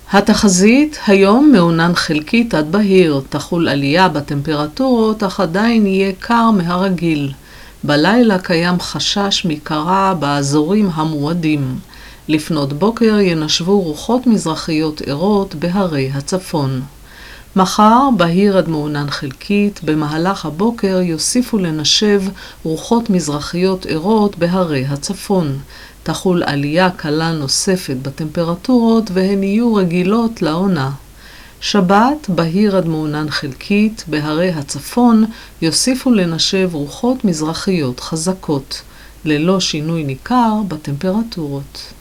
התחזית היום מעונן חלקית עד בהיר, תחול עלייה בטמפרטורות, אך עדיין יהיה קר מהרגיל. בלילה קיים חשש מקרה באזורים המועדים. לפנות בוקר ינשבו רוחות מזרחיות ערות בהרי הצפון. מחר בהיר עד מעונן חלקית, במהלך הבוקר יוסיפו לנשב רוחות מזרחיות ערות בהרי הצפון. תחול עלייה קלה נוספת בטמפרטורות והן יהיו רגילות לעונה. שבת בהיר עד מעונן חלקית, בהרי הצפון יוסיפו לנשב רוחות מזרחיות חזקות, ללא שינוי ניכר בטמפרטורות.